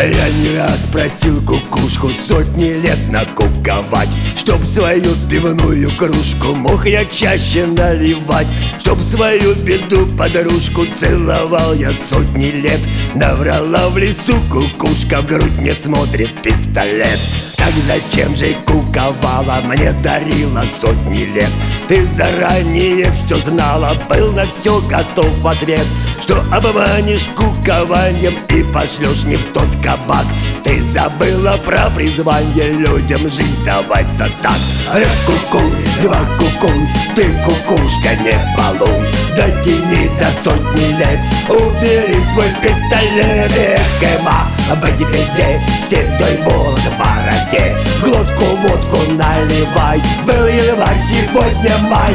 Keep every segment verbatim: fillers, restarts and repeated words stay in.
А я не раз просил кукушку сотни лет накуковать, чтоб свою пивную кружку мог я чаще наливать, чтоб свою беду подружку целовал я сотни лет. Наврала в лесу кукушка, в грудь не смотрит пистолет. Так зачем же куковала, мне дарила сотни лет? Ты заранее все знала, был на все готов в ответ, что обманешь кукованием и пошлешь не в тот кабак. Ты забыла про призвание людям жизнь давать за так. Раз кукуй, два кукуй, ты кукушка не балуй, дотяни до сотни лет, убери свой пистолет. Эх, эма, быть беде, седой волос в бороде, глотку водку наливай, был январь, сегодня май.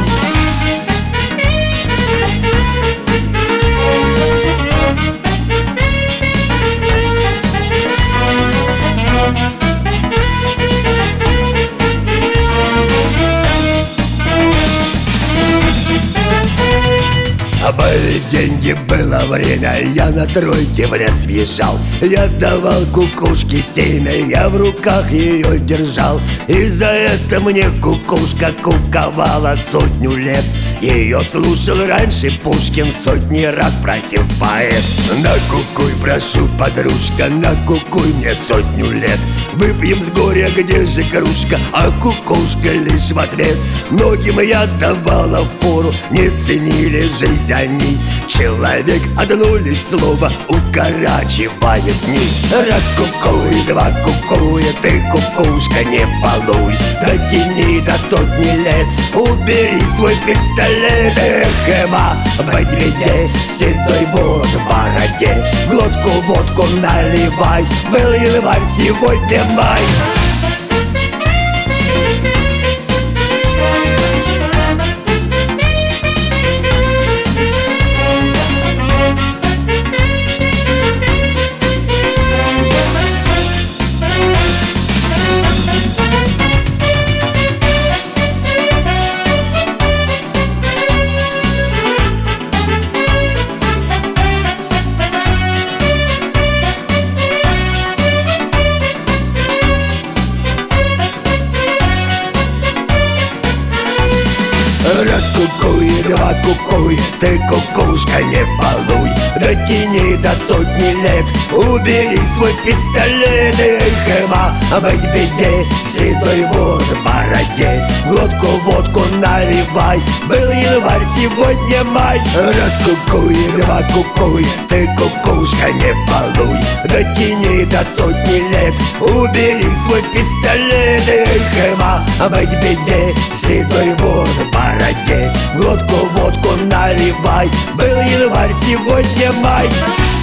Были деньги, было время, я на тройке в лес въезжал. Я давал кукушке семя, я в руках ее держал. И за это мне кукушка куковала сотню лет. Ее слушал раньше Пушкин, сотни раз просил поэт. Накукуй, прошу, подружка, накукуй мне сотню лет. Выпьем с горя, где же кружка, а кукушка лишь в ответ. Многим я давала фору, не ценили жизнь они. Человек одно лишь слово укорачивает дни. Раз кукуй, два кукуй, ты кукушка не балуй, дотяни до сотни лет, убери свой пистолет. Эх, эма, в беде, седой волос в бороде, глотку водку наливай, был январь, сегодня май. Раз кукуй, два кукуй, ты кукушка не балуй, дотяни до сотни лет, убери свой пистолет. Эх, эма, быть беде, седой волос в бороде, глотку водку наливай, был январь, сегодня май. Раз кукуй, два кукуй, ты кукушка не балуй, дотяни до сотни лет, убери свой пистолет. Эх, эма, быть беде, седой волос в бороде, глотку водку наливай, был январь, сегодня май.